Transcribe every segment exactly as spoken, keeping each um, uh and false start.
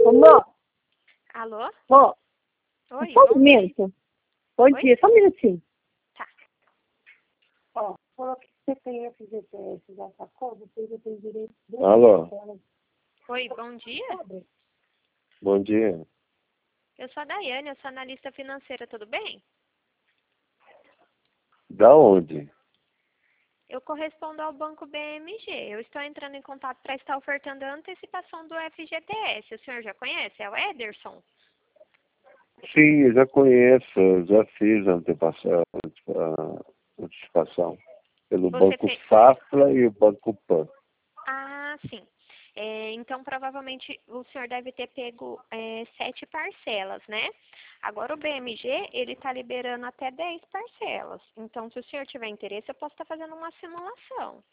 Ô, Mô, Alô? Mô, Oi, só um bom dia. minuto. Bom Oi? dia, só um minutinho. Tá. Ó, falou que você tem F G T S, já sacou? Depois eu tenho direito de... Alô, Oi, bom dia. bom dia. Eu sou a Daiane, eu sou analista financeira, tudo bem? Da onde? Eu correspondo ao Banco B M G. Eu estou entrando em contato para estar ofertando a antecipação do F G T S. O senhor já conhece? É o Ederson? Sim, eu já conheço, eu já fiz a antecipação, a antecipação pelo Você Banco fez... Safra e o Banco Pan. Ah, sim. É, então, provavelmente, o senhor deve ter pego é, sete parcelas, né? Agora, o B M G, ele está liberando até dez parcelas. Então, se o senhor tiver interesse, eu posso estar fazendo uma simulação.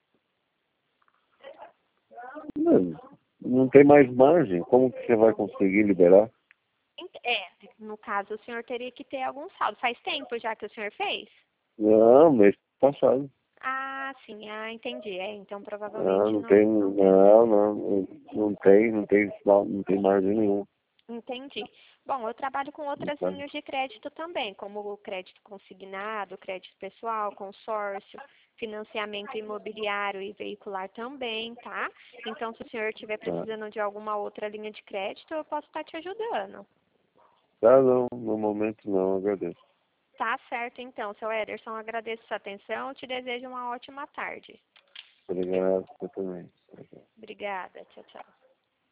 Não, não tem mais margem, como que você vai conseguir liberar? É, no caso, o senhor teria que ter algum saldo. Faz tempo já que o senhor fez? Não, mês passado. Ah, sim. Ah, entendi. É, então, Não, provavelmente não não, tem, não deve. não, não, não tem, não tem, não tem margem nenhuma. Entendi. Bom, eu trabalho com outras Tá? linhas de crédito também, como o crédito consignado, crédito pessoal, consórcio, financiamento imobiliário e veicular também, tá? Então, se o senhor estiver Tá. precisando de alguma outra linha de crédito, eu posso estar te ajudando. Tá, não, no momento não, agradeço. Tá certo, então, seu Ederson, agradeço sua atenção e te desejo uma ótima tarde. Obrigado, eu também. Obrigada. Tchau, tchau.